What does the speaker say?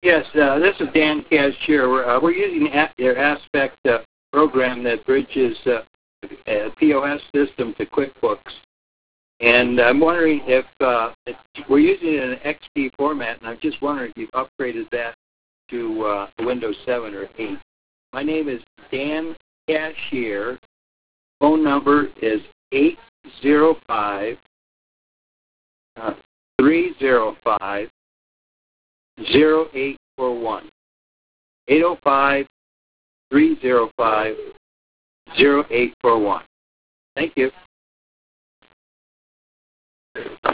Yes, this is Dan Cashier. We're using your Aspect program that bridges a POS system to QuickBooks. And I'm wondering if we're using it in an XP format, and I'm just wondering if you've upgraded that to Windows 7 or 8. My name is Dan Cashier. Phone number is 805 305 0841. 805 305 0841. Thank you.